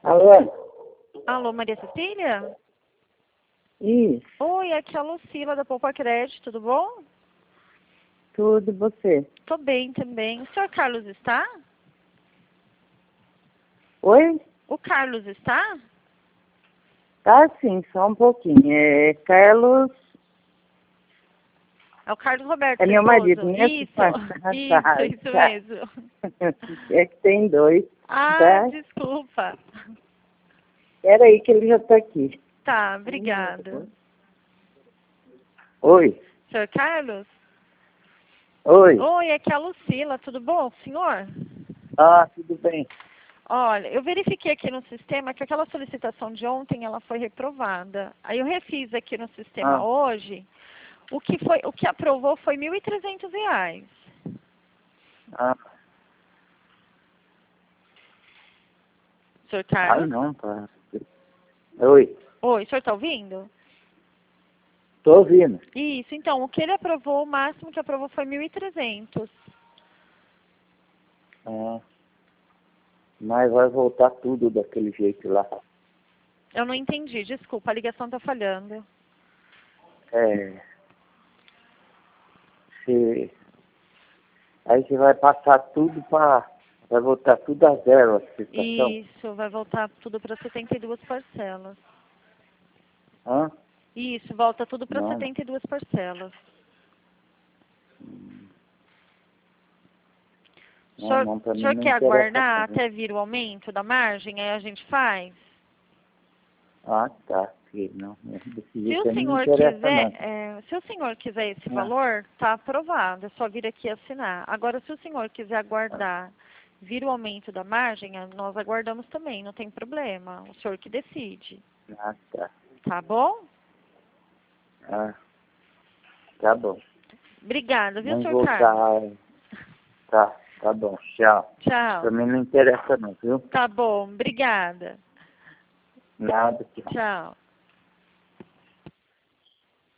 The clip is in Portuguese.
Alô? Alô, Maria Cecília? Isso, Oi, aqui é a Lucila da Poupa Crédito, tudo bom? tudo você. Tô bem também. O senhor Carlos está? Oi? O Carlos está? Tá sim, só um pouquinho. É Carlos, É o Carlos Roberto, é seu meu marido, esposo? minha Isso, isso tá. mesmo. É que tem dois, Ah, tá? desculpa. Espera aí que ele já tá aqui. Tá, obrigada. Oi, Senhor Carlos? oi. Oi, aqui é a Lucila, tudo bom, senhor? Ah, tudo bem. Olha, eu verifiquei aqui no sistema que aquela solicitação de ontem ela foi reprovada. Aí eu refiz aqui no sistema Ah, hoje. O que aprovou foi R$ 1.300. ah, Senhor Carlos? não, tá. Oi, Oi, o senhor está ouvindo? tô ouvindo. Isso, então, o que ele aprovou, o máximo que aprovou foi 1.300. Ah, mas vai voltar tudo daquele jeito lá. Eu não entendi, desculpa, a ligação está falhando. É, se, aí você vai passar tudo para... Vai voltar tudo a zero a situação. Isso, vai voltar tudo para 72 parcelas. Hã? Isso, volta tudo para Não. 72 parcelas. Não, pra O mim senhor não quer interessa aguardar não. até vir o aumento da margem? Aí a gente faz? Ah, tá. Não, desse Se jeito o aí não senhor interessa quiser, não. se o senhor quiser esse Ah, valor, tá aprovado, é só vir aqui assinar. Agora, se o senhor quiser aguardar vir o aumento da margem, nós aguardamos também, não tem problema. O senhor que decide. ah, tá. Tá bom? Ah, tá bom. Obrigada, viu, Vamos senhor Carlos? voltar. Tá bom. Tchau. Pra Tchau. mim não interessa não, viu? Tá bom, obrigada. Nada, tchau. Tchau.